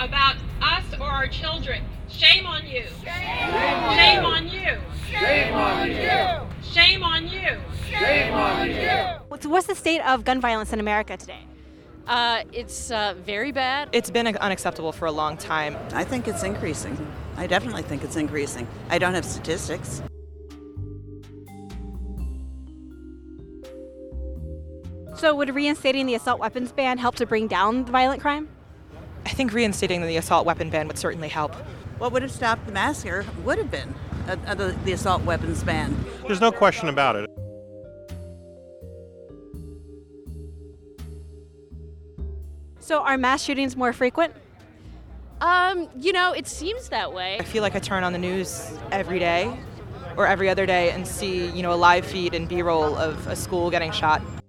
about us or our children. Shame on you. Shame on you. Shame on you! Shame on you. Shame on you! So what's the state of gun violence in America today? It's very bad. It's been unacceptable for a long time. I think it's increasing. I definitely think it's increasing. I don't have statistics. So would reinstating the assault weapons ban help to bring down the violent crime? I think reinstating the assault weapon ban would certainly help. What would have stopped the massacre would have been the assault weapons ban. There's no question about it. So are mass shootings more frequent? It seems that way. I feel like I turn on the news every day or every other day and see, a live feed and B-roll of a school getting shot.